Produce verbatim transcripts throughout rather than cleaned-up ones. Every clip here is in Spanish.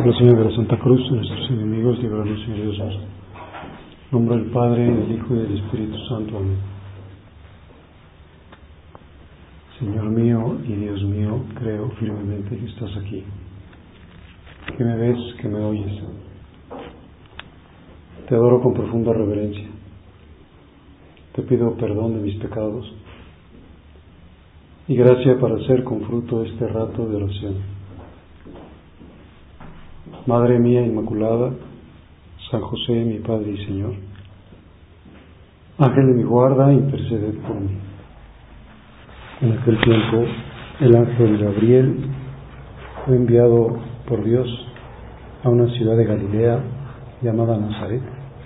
Por la señal de la Santa Cruz, de nuestros enemigos, líbranos, Señor Dios nuestro. En nombre del Padre, del Hijo y del Espíritu Santo. Amén. Señor mío y Dios mío, creo firmemente que estás aquí, que me ves, que me oyes. Te adoro con profunda reverencia. Te pido perdón de mis pecados y gracia para hacer con fruto este rato de oración. Madre mía Inmaculada, San José, mi Padre y Señor, Ángel de mi guarda, interceded por mí. En aquel tiempo, el ángel Gabriel fue enviado por Dios a una ciudad de Galilea llamada Nazaret,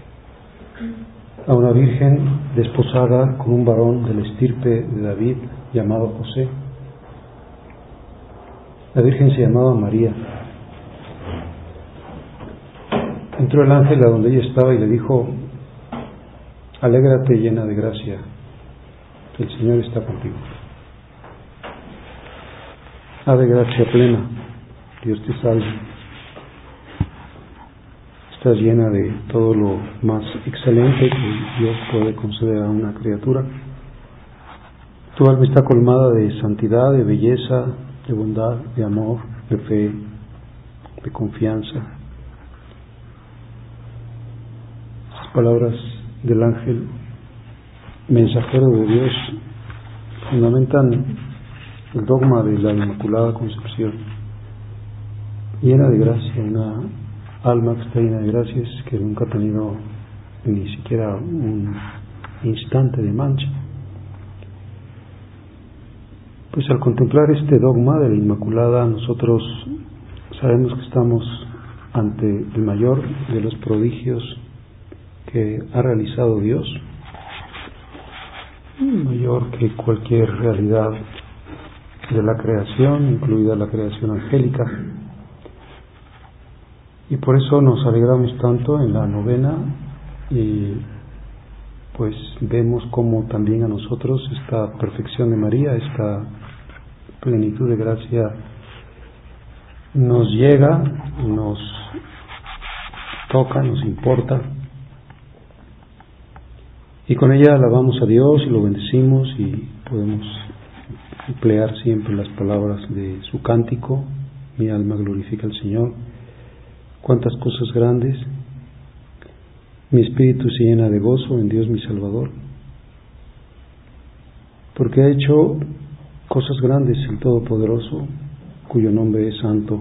a una virgen desposada con un varón de la estirpe de David llamado José. La virgen se llamaba María. Entró el ángel a donde ella estaba y le dijo: alégrate llena de gracia, el Señor está contigo. Ave gracia plena, Dios te salve. Estás llena de todo lo más excelente que Dios puede conceder a una criatura. Tu alma está colmada de santidad, de belleza, de bondad, de amor, de fe, de confianza. Las palabras del ángel mensajero de Dios fundamentan el dogma de la Inmaculada Concepción. Llena de gracia, una alma que está llena de gracias, que nunca ha tenido ni siquiera un instante de mancha. Pues al contemplar este dogma de la Inmaculada, nosotros sabemos que estamos ante el mayor de los prodigios que ha realizado Dios, mayor que cualquier realidad de la creación, incluida la creación angélica. Y por eso nos alegramos tanto en la novena y pues vemos como también a nosotros esta perfección de María, esta plenitud de gracia nos llega, nos toca, nos importa. Y con ella alabamos a Dios y lo bendecimos y podemos emplear siempre las palabras de su cántico: mi alma glorifica al Señor. Cuántas cosas grandes, mi espíritu se llena de gozo en Dios mi Salvador, porque ha hecho cosas grandes el Todopoderoso, cuyo nombre es Santo.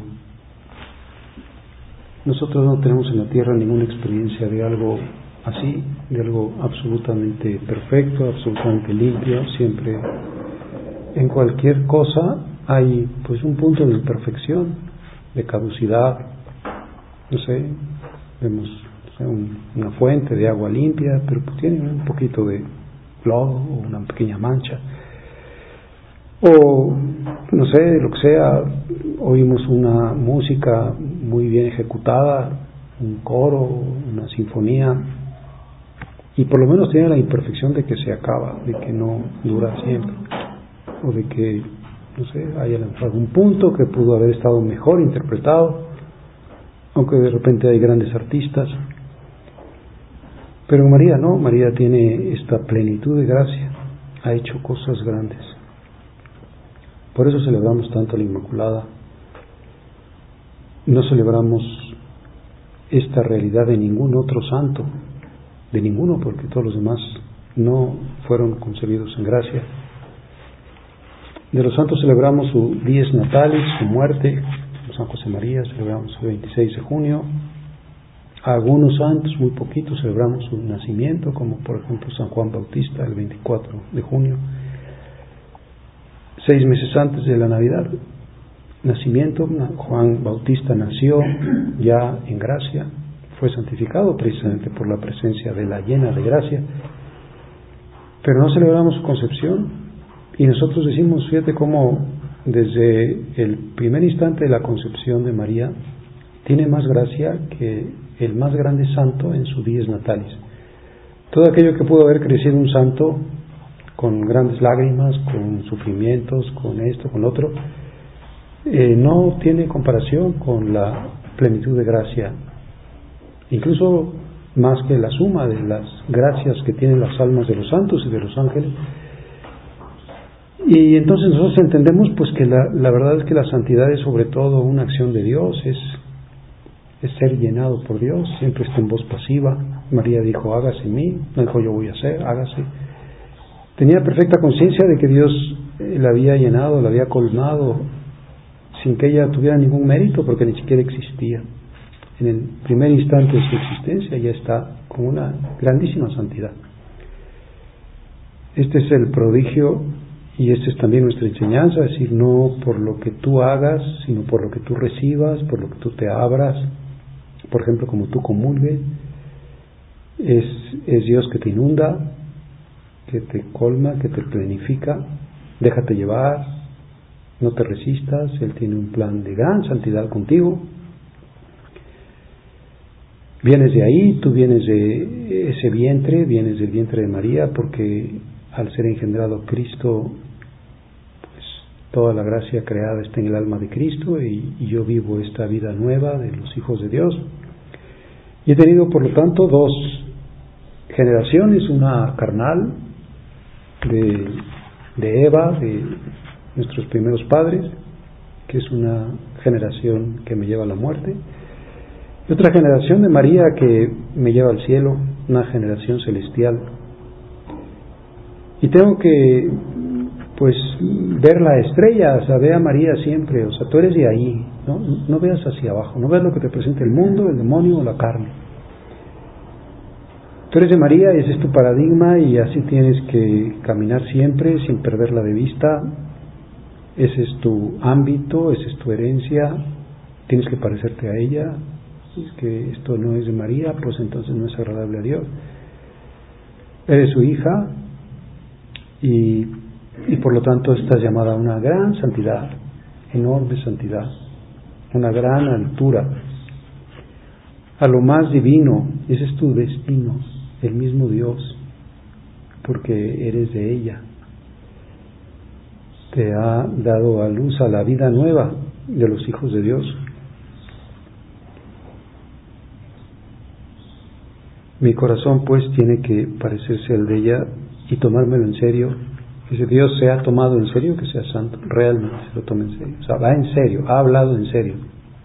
Nosotros no tenemos en la tierra ninguna experiencia de algo así, de algo absolutamente perfecto, absolutamente limpio. Siempre en cualquier cosa hay pues un punto de imperfección, de caducidad. No sé, vemos o sea, un, una fuente de agua limpia, pero pues tiene un poquito de lodo o una pequeña mancha. O, no sé, lo que sea, oímos una música muy bien ejecutada, un coro, una sinfonía, y por lo menos tiene la imperfección de que se acaba, de que no dura siempre, o de que, no sé, hay algún punto que pudo haber estado mejor interpretado, aunque de repente hay grandes artistas. Pero María no, María tiene esta plenitud de gracia, ha hecho cosas grandes. Por eso celebramos tanto a la Inmaculada. No celebramos esta realidad de ningún otro santo, de ninguno, porque todos los demás no fueron concebidos en gracia. De los santos celebramos su dies natalis, su muerte. San José María celebramos el veintiséis de junio. A algunos santos, muy poquitos, celebramos su nacimiento, como por ejemplo San Juan Bautista el veinticuatro de junio, seis meses antes de la Navidad. Nacimiento, Juan Bautista nació ya en gracia, fue santificado precisamente por la presencia de la llena de gracia, pero no celebramos su concepción. Y nosotros decimos, fíjate cómo desde el primer instante de la concepción de María tiene más gracia que el más grande santo en su dies natalis. Todo aquello que pudo haber crecido un santo con grandes lágrimas, con sufrimientos, con esto, con lo otro, eh, no tiene comparación con la plenitud de gracia, incluso más que la suma de las gracias que tienen las almas de los santos y de los ángeles. Y entonces nosotros entendemos pues que la, la verdad es que la santidad es sobre todo una acción de Dios, es, es ser llenado por Dios, siempre está en voz pasiva. María dijo, hágase en mí, no dijo yo voy a hacer, hágase. Tenía perfecta conciencia de que Dios la había llenado, la había colmado, sin que ella tuviera ningún mérito, porque ni siquiera existía. En el primer instante de su existencia ya está con una grandísima santidad. Este es el prodigio y esta es también nuestra enseñanza, es decir, no por lo que tú hagas, sino por lo que tú recibas, por lo que tú te abras, por ejemplo, como tú comulgues, es, es Dios que te inunda, que te colma, que te plenifica. Déjate llevar, no te resistas, Él tiene un plan de gran santidad contigo. Vienes de ahí, tú vienes de ese vientre, vienes del vientre de María, porque al ser engendrado Cristo, pues toda la gracia creada está en el alma de Cristo, y, y yo vivo esta vida nueva de los hijos de Dios. Y he tenido, por lo tanto, dos generaciones, una carnal de, de Eva, de nuestros primeros padres, que es una generación que me lleva a la muerte, y otra generación de María que me lleva al cielo, una generación celestial. Y tengo que, pues, ver la estrella, o sea, ve a María siempre, o sea, tú eres de ahí, ¿no? No veas hacia abajo, no veas lo que te presenta el mundo, el demonio o la carne. Tú eres de María y ese es tu paradigma, y así tienes que caminar siempre sin perderla de vista. Ese es tu ámbito, esa es tu herencia, tienes que parecerte a ella. Si es que esto no es de María, pues entonces no es agradable a Dios. Eres su hija y, y por lo tanto estás llamada a una gran santidad, enorme santidad, una gran altura, a lo más divino. Ese es tu destino, el mismo Dios, porque eres de ella. Te ha dado a luz a la vida nueva de los hijos de Dios. Mi corazón pues tiene que parecerse al de ella y tomármelo en serio. Que si Dios se ha tomado en serio, que sea santo, realmente se lo tome en serio. O sea, va en serio, ha hablado en serio.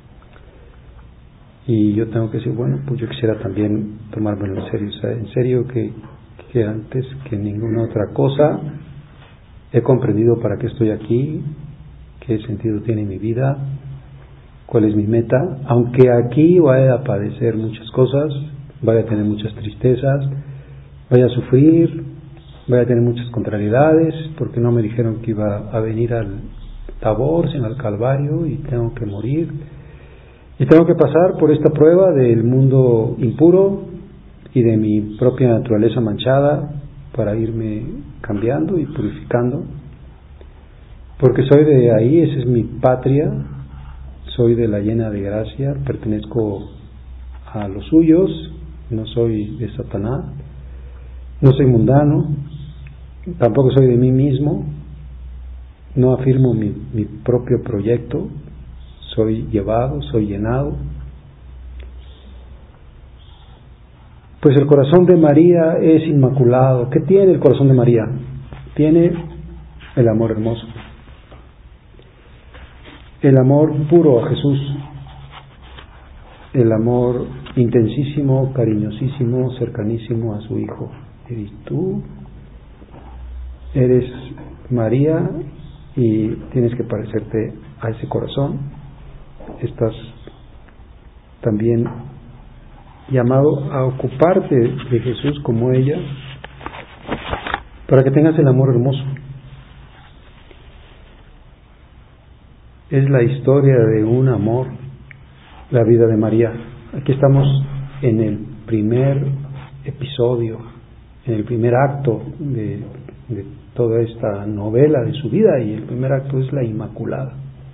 Y yo tengo que decir, bueno, pues yo quisiera también tomármelo en serio. O sea, en serio que, que antes que ninguna otra cosa he comprendido para qué estoy aquí, qué sentido tiene mi vida, cuál es mi meta. Aunque aquí vaya a padecer muchas cosas, vaya a tener muchas tristezas, vaya a sufrir, vaya a tener muchas contrariedades, porque no me dijeron que iba a venir al Tabor, sino al Calvario, y tengo que morir, y tengo que pasar por esta prueba del mundo impuro y de mi propia naturaleza manchada para irme cambiando y purificando, porque soy de ahí, esa es mi patria, soy de la llena de gracia, pertenezco a los suyos, no soy de Satanás, no soy mundano, tampoco soy de mí mismo, no afirmo mi, mi propio proyecto, soy llevado, soy llenado. Pues el corazón de María es inmaculado. ¿Qué tiene el corazón de María? Tiene el amor hermoso, el amor puro a Jesús, el amor intensísimo, cariñosísimo, cercanísimo a su Hijo. Y tú eres María y tienes que parecerte a ese corazón. Estás también llamado a ocuparte de Jesús como ella, para que tengas el amor hermoso. Es la historia de un amor, la vida de María. Aquí estamos en el primer episodio, en el primer acto de, de toda esta novela de su vida, y el primer acto es la Inmaculada.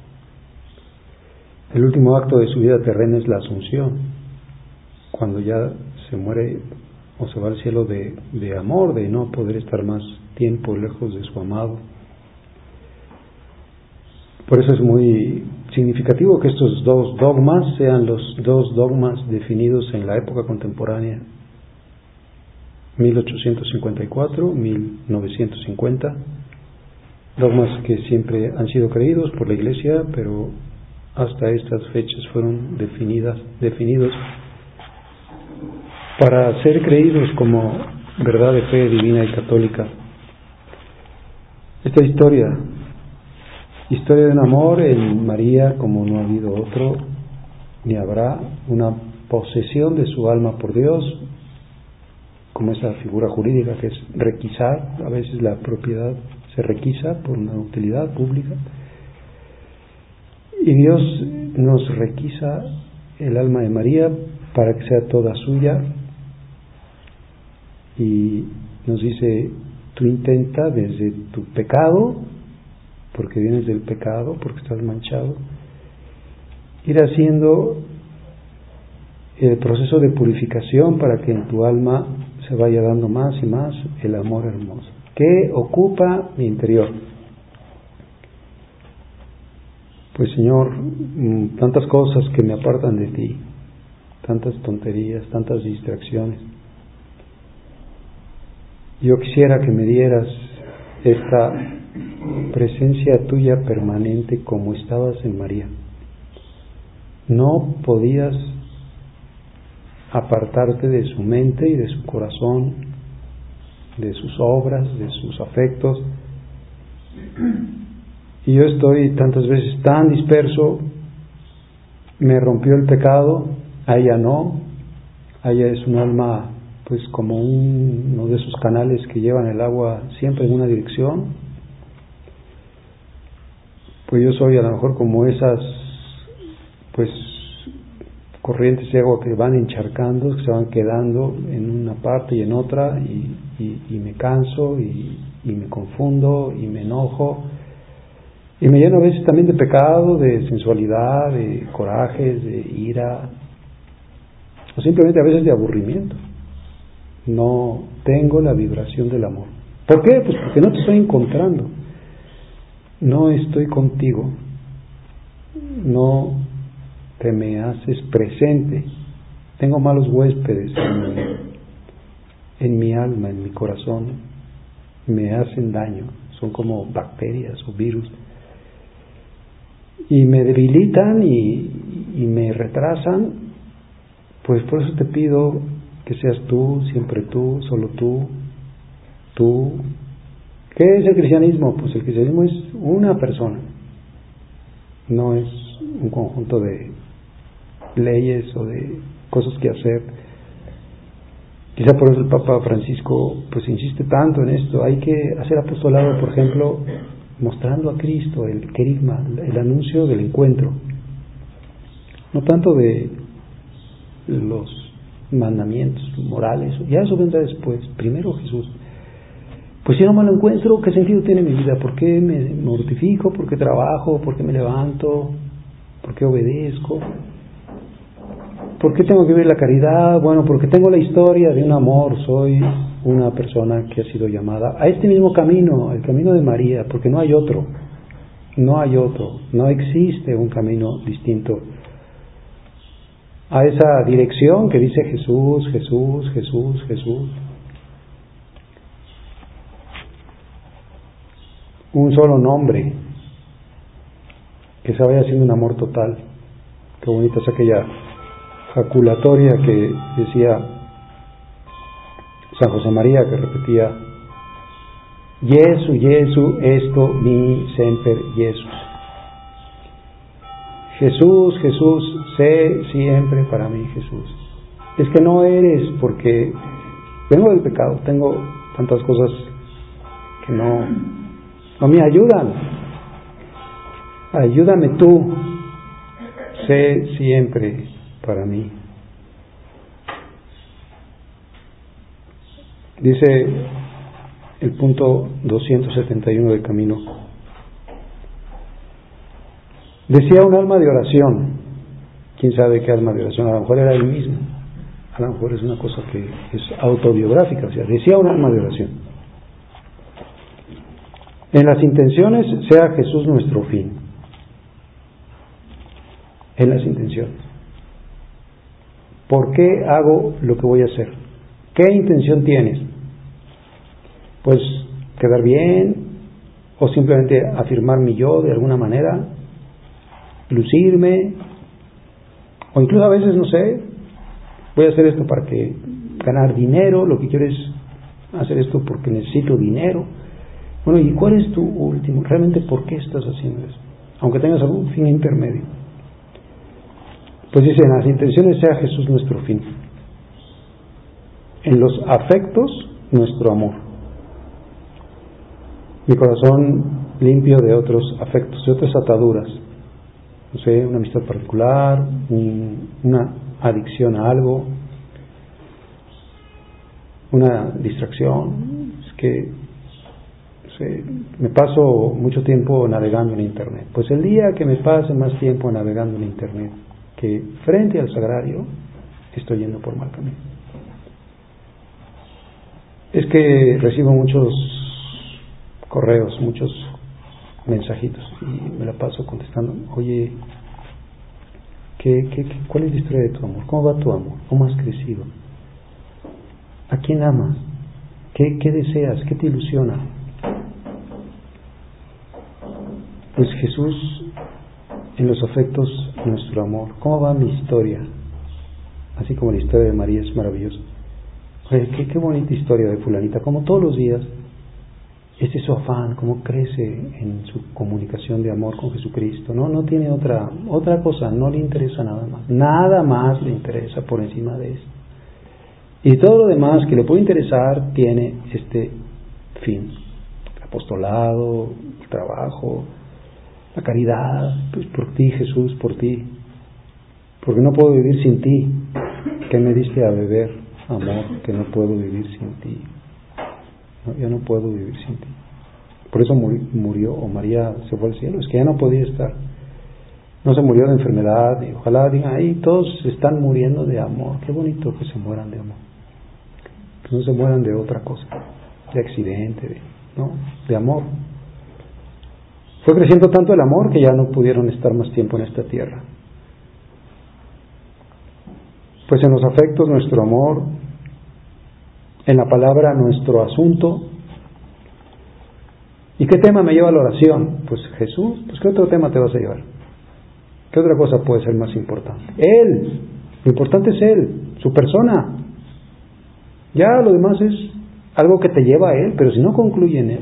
El último acto de su vida terrena es la Asunción, cuando ya se muere o se va al cielo de, de amor, de no poder estar más tiempo lejos de su amado. Por eso es muy significativo que estos dos dogmas sean los dos dogmas definidos en la época contemporánea, mil ochocientos cincuenta y cuatro a mil novecientos cincuenta, dogmas que siempre han sido creídos por la Iglesia, pero hasta estas fechas fueron definidas, definidos para ser creídos como verdad de fe divina y católica. Esta historia, historia de un amor en María como no ha habido otro, ni habrá, una posesión de su alma por Dios, como esa figura jurídica que es requisar, a veces la propiedad se requisa por una utilidad pública, y Dios nos requisa el alma de María para que sea toda suya, y nos dice: tú intenta desde tu pecado, porque vienes del pecado, porque estás manchado, ir haciendo el proceso de purificación para que en tu alma se vaya dando más y más el amor hermoso que ocupa mi interior. Pues Señor, tantas cosas que me apartan de ti, tantas tonterías, tantas distracciones. Yo quisiera que me dieras esta presencia tuya permanente como estabas en María. No podías apartarte de su mente y de su corazón, de sus obras, de sus afectos. Y yo estoy tantas veces tan disperso, me rompió el pecado, a ella no, a ella es un alma pues como un, uno de esos canales que llevan el agua siempre en una dirección. Pues yo soy a lo mejor como esas pues corrientes de agua que van encharcando, que se van quedando en una parte y en otra, y, y, y me canso y, y me confundo y me enojo y me lleno a veces también de pecado, de sensualidad, de corajes, de ira, o simplemente a veces de aburrimiento. No tengo la vibración del amor. ¿Por qué? Pues porque no te estoy encontrando, no estoy contigo, no te me haces presente. Tengo malos huéspedes en mi, en mi alma, en mi corazón, me hacen daño, son como bacterias o virus, y me debilitan y, y me retrasan. Pues por eso te pido que seas tú, siempre tú, solo tú, tú. ¿Qué es el cristianismo? Pues el cristianismo es una persona, no es un conjunto de leyes o de cosas que hacer. Quizá por eso el Papa Francisco pues insiste tanto en esto. Hay que hacer apostolado, por ejemplo, mostrando a Cristo, el querigma, el anuncio del encuentro, no tanto de los mandamientos morales, ya eso vendrá después, primero Jesús. Pues si no me lo encuentro, ¿qué sentido tiene mi vida? ¿Por qué me mortifico? ¿Por qué trabajo? ¿Por qué me levanto? ¿Por qué obedezco? ¿Por qué tengo que vivir la caridad? Bueno, porque tengo la historia de un amor, soy una persona que ha sido llamada a este mismo camino, el camino de María, porque no hay otro, no hay otro, no existe un camino distinto a esa dirección que dice Jesús, Jesús, Jesús, Jesús. Un solo nombre que se vaya haciendo un amor total. Qué bonita es aquella jaculatoria que decía San José María, que repetía: Jesu, Jesu, esto mi semper Jesus. Jesús, Jesús, sé siempre para mí Jesús. Es que no eres, porque vengo del pecado, tengo tantas cosas que no, no me ayudan. Ayúdame tú, sé siempre para mí. Dice el punto doscientos setenta y uno del camino: decía un alma de oración. ¿Quién sabe qué alma de oración? A lo mejor era él mismo, a lo mejor es una cosa que es autobiográfica. O sea, decía un alma de oración: en las intenciones sea Jesús nuestro fin. en las intenciones. ¿Por qué hago lo que voy a hacer? ¿Qué intención tienes? Pues quedar bien, o simplemente afirmar mi yo de alguna manera, lucirme, o incluso a veces, no sé, voy a hacer esto para que ganar dinero, lo que quiero es hacer esto porque necesito dinero. Bueno, ¿y cuál es tu último? ¿Realmente por qué estás haciendo eso? Aunque tengas algún fin intermedio. Pues dice, en las intenciones sea Jesús nuestro fin. En los afectos, nuestro amor. Mi corazón limpio de otros afectos, de otras ataduras. No sé, una amistad particular, un, una adicción a algo, una distracción. Es que no sé, me paso mucho tiempo navegando en Internet. Pues el día que me pase más tiempo navegando en Internet que frente al sagrario, estoy yendo por mal camino. Es que recibo muchos correos, muchos mensajitos y me la paso contestando, oye, ¿qué, qué, qué, ¿cuál es la historia de tu amor? ¿Cómo va tu amor? ¿Cómo has crecido? ¿A quién amas? ¿Qué, qué deseas? ¿Qué te ilusiona? Pues Jesús, en los afectos, nuestro amor. ¿Cómo va mi historia? Así como la historia de María es maravillosa. Oye, qué, qué bonita historia de fulanita, como todos los días. Este es su afán, cómo crece en su comunicación de amor con Jesucristo. No, no tiene otra, otra cosa, no le interesa nada más. Nada más le interesa por encima de esto. Y todo lo demás que le puede interesar tiene este fin. El apostolado, el trabajo, la caridad, pues por ti Jesús, por ti. Porque no puedo vivir sin ti. ¿Qué me diste a beber, amor? Que no puedo vivir sin ti. No, ya no puedo vivir sin ti. Por eso murió, o María se fue al cielo, es que ya no podía estar. No se murió de enfermedad, y ojalá digan, ahí todos están muriendo de amor. Qué bonito que se mueran de amor. Que no se mueran de otra cosa, de accidente, de, ¿no? De amor. Fue creciendo tanto el amor que ya no pudieron estar más tiempo en esta tierra. Pues en los afectos nuestro amor, en la palabra nuestro asunto. ¿Y qué tema me lleva a la oración? Pues Jesús. Pues ¿qué otro tema te vas a llevar? ¿Qué otra cosa puede ser más importante? Él. Lo importante es Él, su persona. Ya lo demás es algo que te lleva a Él, pero si no concluye en Él,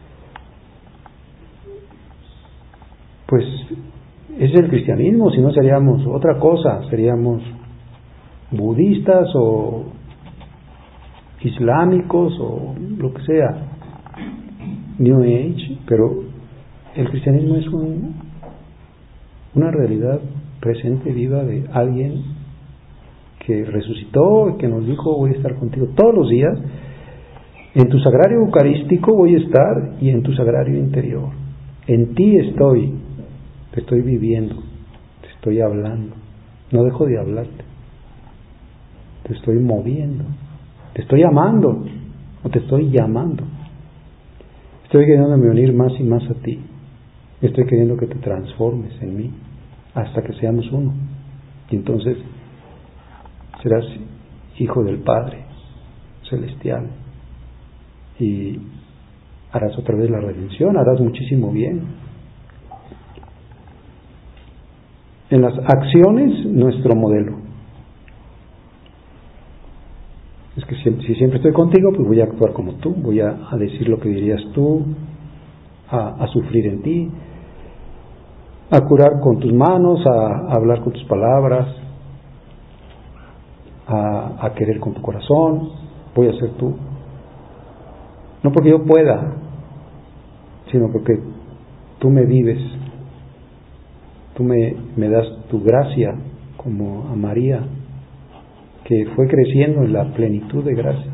pues ese es el cristianismo. Si no seríamos otra cosa, seríamos budistas o islámicos o lo que sea, New Age. Pero el cristianismo es un, una realidad presente, viva, de alguien que resucitó y que nos dijo, voy a estar contigo todos los días, en tu sagrario eucarístico voy a estar, y en tu sagrario interior, en ti estoy, te estoy viviendo, te estoy hablando, no dejo de hablarte, te estoy moviendo, te estoy amando o te estoy llamando, estoy queriéndome unir más y más a ti, estoy queriendo que te transformes en mí hasta que seamos uno, y entonces serás hijo del Padre celestial y harás otra vez la redención, harás muchísimo bien. En las acciones, nuestro modelo. Es que si, si siempre estoy contigo, pues voy a actuar como tú, voy a, a decir lo que dirías tú, a, a sufrir en ti, a curar con tus manos, a, a hablar con tus palabras, a, a querer con tu corazón. Voy a ser tú. No porque yo pueda, sino porque tú me vives, tú me, me das tu gracia, como a María, que fue creciendo en la plenitud de gracia.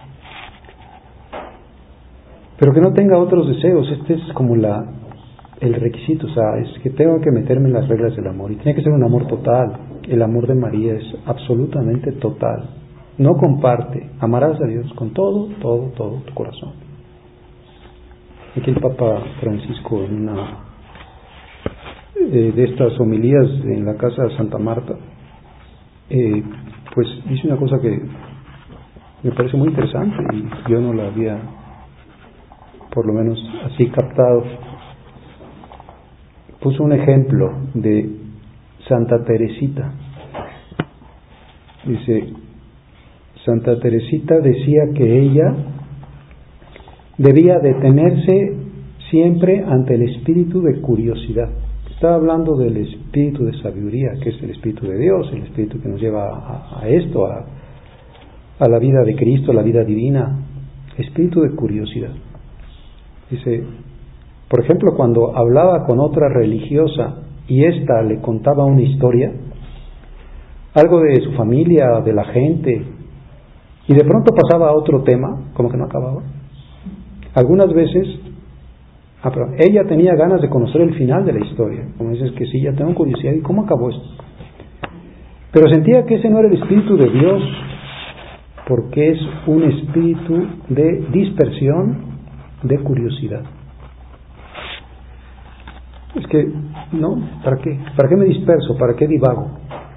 Pero que no tenga otros deseos. Este es como la el requisito, o sea, es que tengo que meterme en las reglas del amor, y tiene que ser un amor total. El amor de María es absolutamente total. No comparte. Amarás a Dios con todo, todo, todo tu corazón. Aquí el Papa Francisco, en una eh, de estas homilías en la casa de Santa Marta, eh, pues dice una cosa que me parece muy interesante y yo no la había por lo menos así captado. Puso un ejemplo de Santa Teresita. Dice, Santa Teresita decía que ella debía detenerse siempre ante el espíritu de curiosidad. Estaba hablando del espíritu de sabiduría, que es el espíritu de Dios, el espíritu que nos lleva a, a esto, a, a la vida de Cristo, a la vida divina, espíritu de curiosidad. Dice, por ejemplo, cuando hablaba con otra religiosa y ésta le contaba una historia, algo de su familia, de la gente, y de pronto pasaba a otro tema, como que no acababa. Algunas veces, ah, perdón, ella tenía ganas de conocer el final de la historia, como dices que sí, ya tengo curiosidad, ¿y cómo acabó esto? Pero sentía que ese no era el espíritu de Dios, porque es un espíritu de dispersión, de curiosidad. Es que, no, ¿para qué? ¿Para qué me disperso? ¿Para qué divago?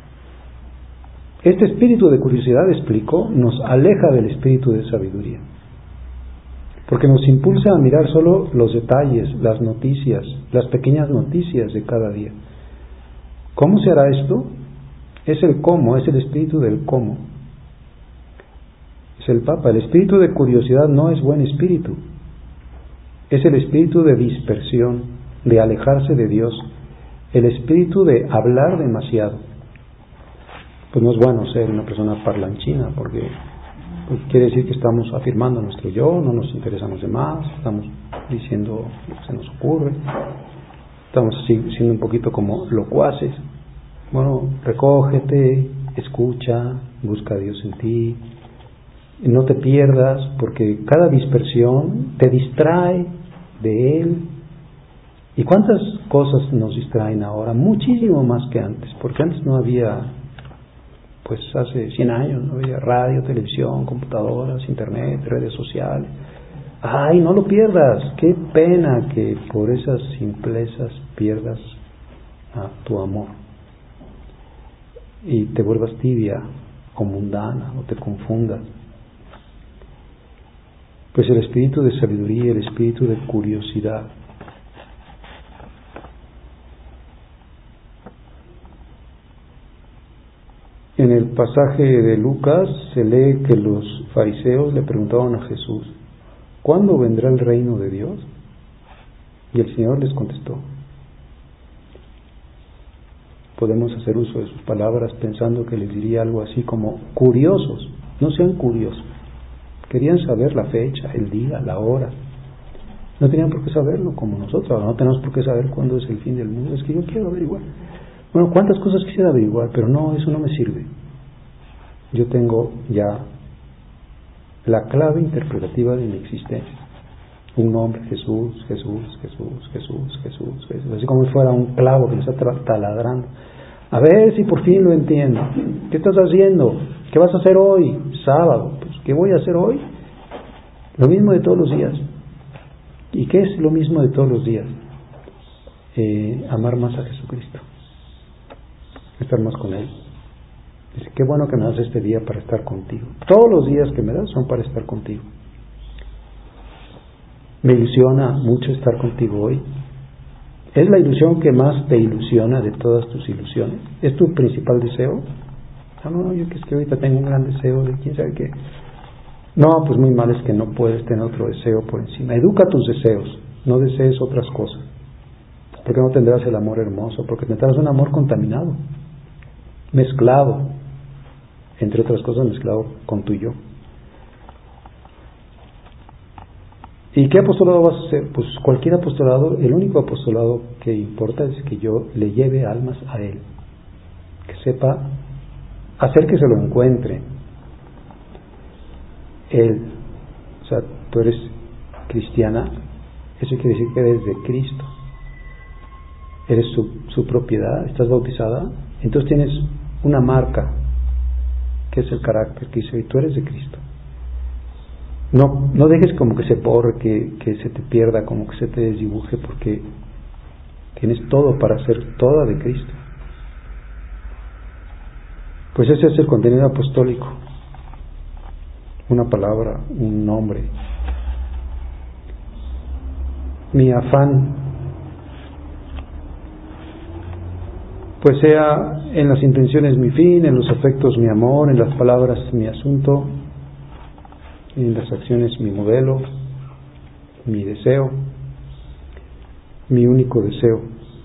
Este espíritu de curiosidad, explico, nos aleja del espíritu de sabiduría, porque nos impulsa a mirar solo los detalles, las noticias, las pequeñas noticias de cada día. ¿Cómo se hará esto? Es el cómo, es el espíritu del cómo. Es el Papa. El espíritu de curiosidad no es buen espíritu. Es el espíritu de dispersión, de alejarse de Dios, el espíritu de hablar demasiado. Pues no es bueno ser una persona parlanchina, porque pues quiere decir que estamos afirmando nuestro yo, no nos interesan los demás, estamos diciendo lo que se nos ocurre, estamos así siendo un poquito como locuaces. Bueno, recógete, escucha, busca a Dios en ti, no te pierdas, porque cada dispersión te distrae de Él. ¿Y cuántas cosas nos distraen ahora? Muchísimo más que antes, porque antes no había, pues hace cien años no había radio, televisión, computadoras, internet, redes sociales. ¡Ay, no lo pierdas! ¡Qué pena que por esas simplezas pierdas a tu amor y te vuelvas tibia o mundana o te confundas! Pues el espíritu de sabiduría, el espíritu de curiosidad. En el pasaje de Lucas se lee que los fariseos le preguntaban a Jesús, ¿cuándo vendrá el reino de Dios? Y el Señor les contestó. Podemos hacer uso de sus palabras pensando que les diría algo así como curiosos, no sean curiosos. Querían saber la fecha, el día, la hora. No tenían por qué saberlo como nosotros. No tenemos por qué saber cuándo es el fin del mundo. Es que yo quiero averiguar. Bueno, cuántas cosas quisiera averiguar, pero no, eso no me sirve. Yo tengo ya la clave interpretativa de mi existencia. Un nombre, Jesús, Jesús, Jesús, Jesús, Jesús, Jesús. Así como si fuera un clavo que me está taladrando. A ver si por fin lo entiendo. ¿Qué estás haciendo? ¿Qué vas a hacer hoy? Sábado. Pues, ¿qué voy a hacer hoy? Lo mismo de todos los días. ¿Y qué es lo mismo de todos los días? Eh, amar más a Jesucristo. Estar más con Él. Dice, qué bueno que me das este día para estar contigo. Todos los días que me das son para estar contigo. Me ilusiona mucho estar contigo hoy. ¿Es la ilusión que más te ilusiona de todas tus ilusiones? ¿Es tu principal deseo? No, no, yo que es que ahorita tengo un gran deseo de quién sabe qué. No, pues muy mal es que no puedes tener otro deseo por encima. Educa tus deseos, no desees otras cosas. Porque no tendrás el amor hermoso, porque tendrás un amor contaminado, mezclado, entre otras cosas mezclado con tu yo. ¿Y qué apostolado vas a hacer? Pues cualquier apostolado, el único apostolado que importa es que yo le lleve almas a Él, que sepa hacer que se lo encuentre Él. O sea, tú eres cristiana, eso quiere decir que eres de Cristo, eres su, su propiedad, estás bautizada, entonces tienes una marca que es el carácter que dice, y tú eres de Cristo. No, no dejes como que se borre, que, que se te pierda, como que se te desdibuje, porque Tienes todo para ser toda de Cristo. Pues ese es el contenido apostólico. Una palabra, un nombre. Mi afán, pues sea en las intenciones mi fin, en los afectos mi amor, en las palabras mi asunto, en las acciones mi modelo, mi deseo, mi único deseo.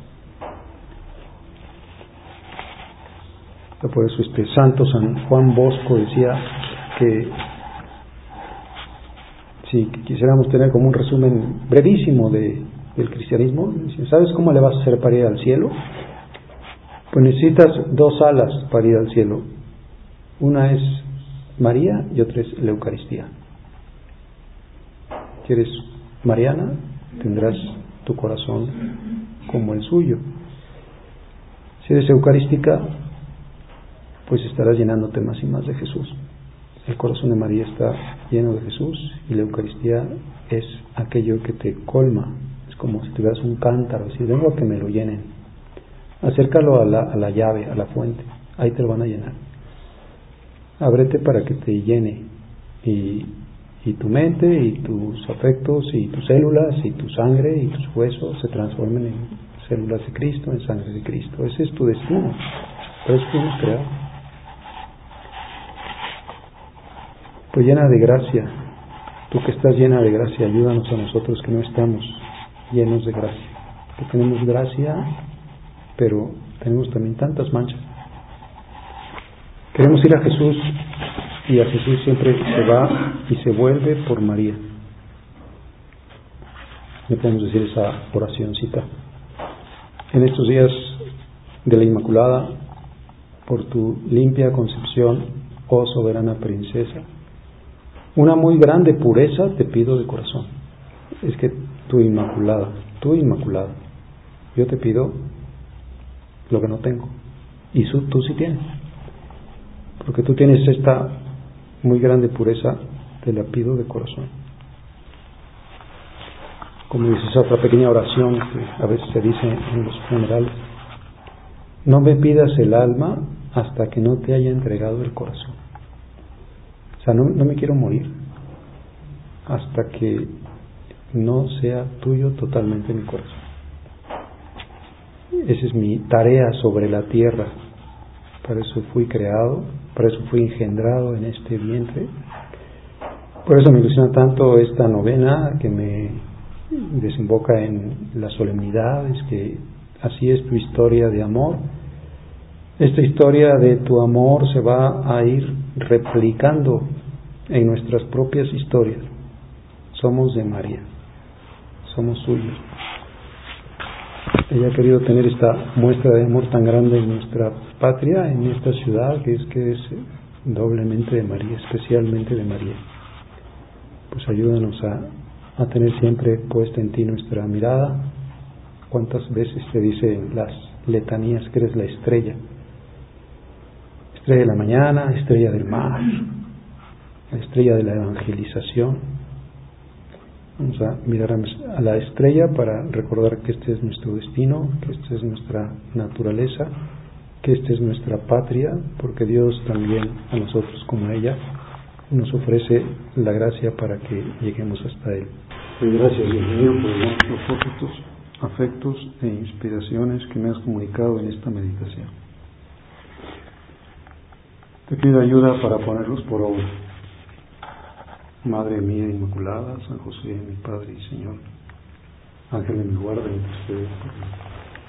Por eso este santo San Juan Bosco decía que si quisiéramos tener como un resumen brevísimo de, del cristianismo, ¿sabes cómo le vas a hacer para ir al cielo? Pues necesitas dos alas para ir al cielo. Una es María y otra es la Eucaristía. Si eres mariana, tendrás tu corazón como el suyo. Si eres eucarística, pues estarás llenándote más y más de Jesús. El corazón de María está lleno de Jesús y la Eucaristía es aquello que te colma. Es como si tuvieras un cántaro, si vengo a que me lo llenen. Acércalo a la, a la llave, a la fuente, ahí te lo van a llenar. Ábrete para que te llene y, y tu mente y tus afectos y tus células y tu sangre y tus huesos se transformen en células de Cristo, en sangre de Cristo. Ese es tu destino, por eso fuimos creados. Pues llena de gracia, tú que estás llena de gracia, ayúdanos a nosotros que no estamos llenos de gracia, que tenemos gracia, pero tenemos también tantas manchas. Queremos ir a Jesús y a Jesús siempre se va y se vuelve por María. Le podemos decir esa oracióncita. En estos días de la Inmaculada, por tu limpia concepción, oh soberana princesa, una muy grande pureza te pido de corazón. Es que tu Inmaculada, tu Inmaculada, yo te pido lo que no tengo y su, tú sí tienes, porque tú tienes esta muy grande pureza, te la pido de corazón. Como dice esa otra pequeña oración que a veces se dice en los funerales: no me pidas el alma hasta que no te haya entregado el corazón. O sea, no, no me quiero morir hasta que no sea tuyo totalmente mi corazón. Esa es mi tarea sobre la tierra. Para eso fui creado, para eso fui engendrado en este vientre. Por eso me ilusiona tanto esta novena que me desemboca en las solemnidades, que así es tu historia de amor. Esta historia de tu amor se va a ir replicando en nuestras propias historias. Somos de María, somos suyos. Ella ha querido tener esta muestra de amor tan grande en nuestra patria, en esta ciudad, que es que es doblemente de María, especialmente de María. Pues ayúdanos a, a tener siempre puesta en ti nuestra mirada. ¿Cuántas veces te dicen las letanías que eres la estrella? Estrella de la mañana, estrella del mar, la estrella de la evangelización. Vamos a mirar a la estrella para recordar que este es nuestro destino, que esta es nuestra naturaleza, que esta es nuestra patria, porque Dios también a nosotros como a ella nos ofrece la gracia para que lleguemos hasta Él. Pues gracias, Dios mío, por los propósitos, afectos e inspiraciones que me has comunicado en esta meditación. Te pido ayuda para ponerlos por obra. Madre mía Inmaculada, San José, mi Padre y Señor, Ángel de mi guarda, intercede por mí.